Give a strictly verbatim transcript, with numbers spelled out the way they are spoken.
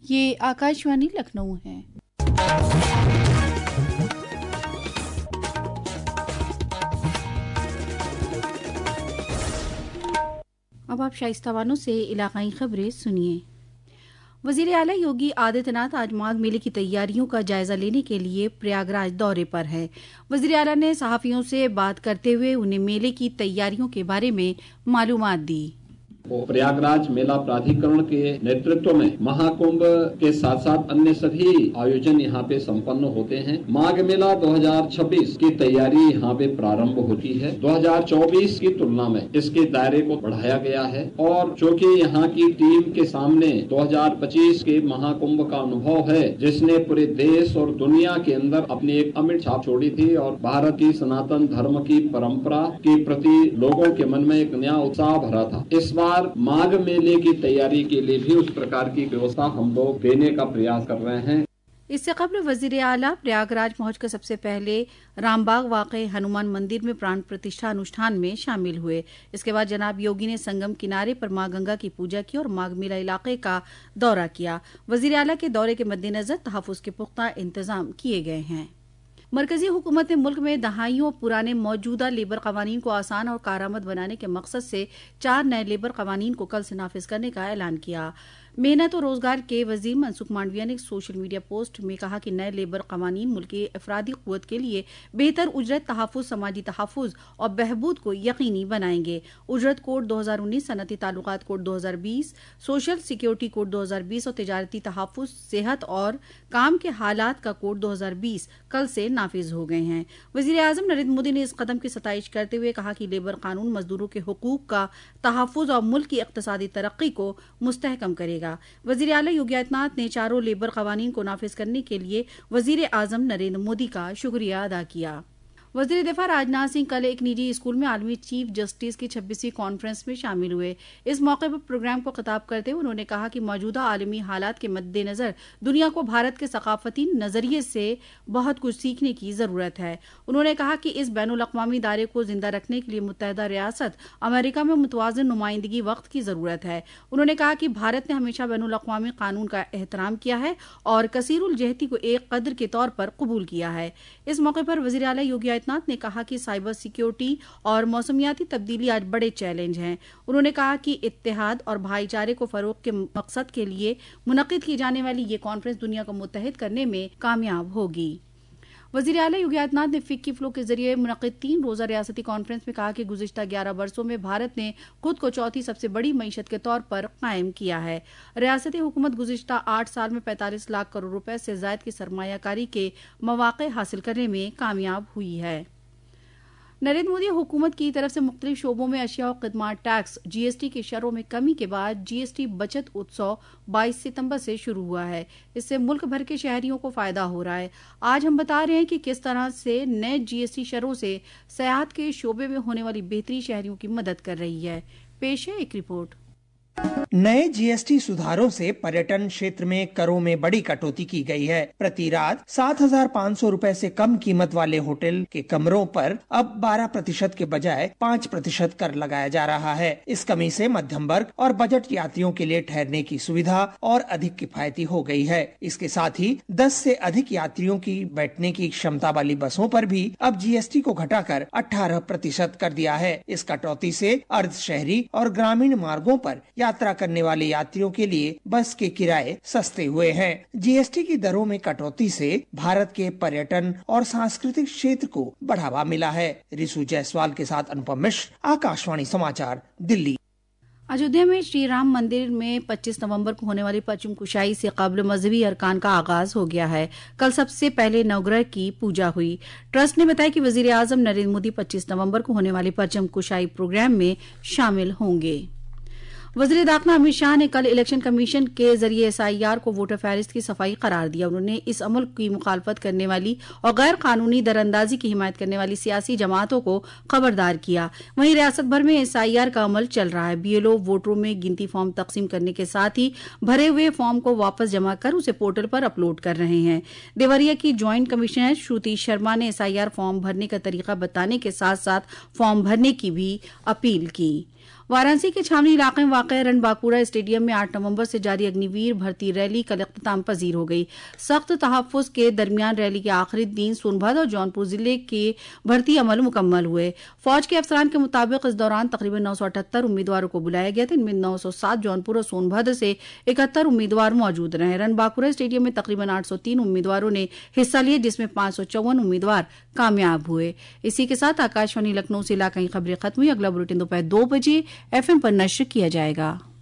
ये आकाशवाणी लखनऊ है। अब आप शाइस्ता बानो से इलाकाई खबरें सुनिए। वजीर आला योगी आदित्यनाथ आज माघ मेले की तैयारियों का जायजा लेने के लिए प्रयागराज दौरे पर है। वजीर आला ने सहाफियों से बात करते हुए उन्हें मेले की तैयारियों के बारे में मालूमात दी। प्रयागराज मेला प्राधिकरण के नेतृत्व में महाकुंभ के साथ साथ अन्य सभी आयोजन यहाँ पे संपन्न होते हैं। माघ मेला दो हज़ार छब्बीस की तैयारी यहाँ पे प्रारंभ होती है। दो हज़ार चौबीस की तुलना में इसके दायरे को बढ़ाया गया है और जो कि यहाँ की टीम के सामने दो हज़ार पच्चीस के महाकुंभ का अनुभव है, जिसने पूरे देश और दुनिया के अंदर अपनी एक अमिट छाप छोड़ी थी और भारत की सनातन धर्म की परंपरा के प्रति लोगों के मन में एक नया उत्साह भरा था। इस बार माघ मेले की तैयारी के लिए भी उस प्रकार की व्यवस्था हम लोग देने का प्रयास कर रहे हैं। इससे कबल वजीर आला प्रयागराज पहुंचकर सबसे पहले रामबाग वाक़े हनुमान मंदिर में प्राण प्रतिष्ठा अनुष्ठान में शामिल हुए। इसके बाद जनाब योगी ने संगम किनारे पर मां गंगा की पूजा की और माघ मेला इलाके का दौरा किया। वजीर आला के दौरे के मद्देनजर तहफ़्फ़ुज़ के पुख्ता इंतजाम किए गए हैं। मरकजी हुकूमत ने मुल्क में दहाइयों पुराने मौजूदा लेबर कवानीन को आसान और कारआमद बनाने के मकसद से चार नए लेबर कवानीन को कल से नाफिज करने का ऐलान किया। मेहनत और रोजगार के वजीर मनसुख मांडविया ने सोशल मीडिया पोस्ट में कहा कि नए लेबर कवानीन मुल्क की अफरादी क़ुव्वत के लिए बेहतर उजरत तहफ़्फ़ुज़, समाजी तहफ़्फ़ुज़ और बहबूद को यकीनी बनाएंगे। उजरत कोड दो हज़ार उन्नीस, सनती ताल्लुकात कोड दो हज़ार बीस, सोशल सिक्योरिटी कोड दो हज़ार बीस और तिजारती तहफ़्फ़ुज़, सेहत और काम के हालात का कोड दो हज़ार बीस कल से नाफिज हो गए हैं। वज़ीर आज़म नरेंद्र मोदी ने इस कदम की सताइश करते हुए कहा कि लेबर कानून मजदूरों के हुकूक का तहफ़्फ़ुज़ और मुल्क की इक़्तिसादी तरक्की को मुस्तहकम करेगा। वज़ीर आला योगी आदित्यनाथ ने चारों लेबर कवानीन को नाफिज करने के लिए वज़ीर आज़म नरेंद्र मोदी का शुक्रिया अदा किया। वज़ीर दिफा राजनाथ सिंह कल एक निजी स्कूल में आलमी चीफ जस्टिस की छब्बीसवीं कॉन्फ्रेंस में शामिल हुए। इस मौके पर प्रोग्राम को खिताब करते हुए उन्होंने कहा कि मौजूदा आलमी हालात के मद्देनजर दुनिया को भारत के सकाफती नजरिए से बहुत कुछ सीखने की जरूरत है। उन्होंने कहा कि इस बैनुल अक़वामी दायरे को जिंदा रखने के लिए मुत्तहदा रियासत अमेरिका में मुतवाज़िन नुमाइंदगी वक्त की जरूरत है। उन्होंने कहा कि भारत ने हमेशा बैनुल अक़वामी कानून का एहतराम किया है और कसीरुल जहती को एक कदर के तौर पर कबूल किया है। इस मौके पर वज़ीर आला योगी नाथ ने कहा कि साइबर सिक्योरिटी और मौसमियाती तब्दीली आज बड़े चैलेंज हैं। उन्होंने कहा कि इत्तेहाद और भाईचारे को फरोग के मकसद के लिए मुनक्किद की जाने वाली ये कॉन्फ्रेंस दुनिया को मुत्तहिद करने में कामयाब होगी। वज़ीर आला योगी आदित्यनाथ ने फिक्की फ्लो के जरिए मुनक्किद तीन रोजा रियासती कॉन्फ्रेंस में कहा कि गुज़िश्ता ग्यारह वर्षों में भारत ने खुद को चौथी सबसे बड़ी मईशत के तौर पर कायम किया है। रियासती हुकूमत गुज़िश्ता आठ साल में पैंतालीस लाख करोड़ रुपए से ज़ायद की सरमायाकारी के मौक़े हासिल करने में कामयाब हुई है। नरेंद्र मोदी हुकूमत की तरफ से मुख्तलिफ शोबों में अशिया और खिदमात टैक्स जीएसटी की शरों में कमी के बाद जीएसटी बचत उत्सव बाईस सितंबर से शुरू हुआ है। इससे मुल्क भर के शहरियों को फायदा हो रहा है। आज हम बता रहे हैं कि किस तरह से नए जीएसटी शरों से सयाहत के शोबे में होने वाली बेहतरी शहरियों की मदद कर रही है। पेश है एक रिपोर्ट। नए जीएसटी सुधारों से पर्यटन क्षेत्र में करों में बड़ी कटौती की गई है। प्रति रात सात हजार पाँच सौ रूपए से कम कीमत वाले होटल के कमरों पर अब बारह प्रतिशत के बजाय पाँच प्रतिशत कर लगाया जा रहा है। इस कमी से मध्यम वर्ग और बजट यात्रियों के लिए ठहरने की सुविधा और अधिक किफायती हो गई है। इसके साथ ही दस से अधिक यात्रियों की बैठने की क्षमता वाली बसों पर भी अब जीएसटी को घटाकर अठारह प्रतिशत कर दिया है। इस कटौती से अर्ध शहरी और ग्रामीण मार्गों पर यात्रा करने वाले यात्रियों के लिए बस के किराए सस्ते हुए हैं। जीएसटी की दरों में कटौती से भारत के पर्यटन और सांस्कृतिक क्षेत्र को बढ़ावा मिला है। रिसु जायसवाल के साथ अनुपम मिश्र, आकाशवाणी समाचार, दिल्ली। अयोध्या में श्री राम मंदिर में पच्चीस नवंबर को होने वाली परचम कुशाई से कबल मजहबी अरकान का आगाज हो गया है। कल सबसे पहले नवग्रह की पूजा हुई। ट्रस्ट ने बताया कि वजीर आजम नरेंद्र मोदी पच्चीस नवंबर को होने वाली परचम कुशाई प्रोग्राम में शामिल होंगे। वज़ीर दाखिला अमित शाह ने कल इलेक्शन कमीशन के जरिए एसआईआर को वोटर फहरिस्त की सफाई करार दिया। उन्होंने इस अमल की मुखालफत करने वाली और गैर कानूनी दरअंदाजी की हिमायत करने वाली सियासी जमातों को खबरदार किया। वहीं रियासत भर में एसआईआर का अमल चल रहा है। बीएलओ वोटरों में गिनती फॉर्म तकसीम करने के साथ ही भरे हुए फॉर्म को वापस जमा कर उसे पोर्टल पर अपलोड कर रहे हैं। देवरिया की ज्वाइंट कमिश्नर श्रुति शर्मा ने एसआईआर फॉर्म भरने का तरीका बताने के साथ साथ फॉर्म भरने की भी अपील की। वाराणसी के छावनी इलाके में वाक़ रणबांकुरा स्टेडियम में आठ नवंबर से जारी अग्निवीर भर्ती रैली कल इख्तिताम पजीर हो गई। सख्त तहफ़्फ़ुज़ के दरमियान रैली के आखिरी दिन सोनभद्र और जौनपुर जिले के भर्ती अमल मुकम्मल हुए। फौज के अफसरान के मुताबिक इस दौरान तकरीबन नौ सौ अठहत्तर उम्मीदवारों को बुलाया गया था। इनमें नौ सौ सात जौनपुर और सोनभद्र से इकहत्तर उम्मीदवार मौजूद रहे। रणबांकुरा स्टेडियम में तकरीबन आठ सौ तीन उम्मीदवारों ने हिस्सा लिया, जिसमें पांच सौ चौवन उम्मीदवार कामयाब हुए। इसी के साथ आकाशवाणी लखनऊ से इलाकाई खबरें खत्म हुई। अगला बुलेटिन दोपहर दो बजे एफएम पर नश्र किया जाएगा।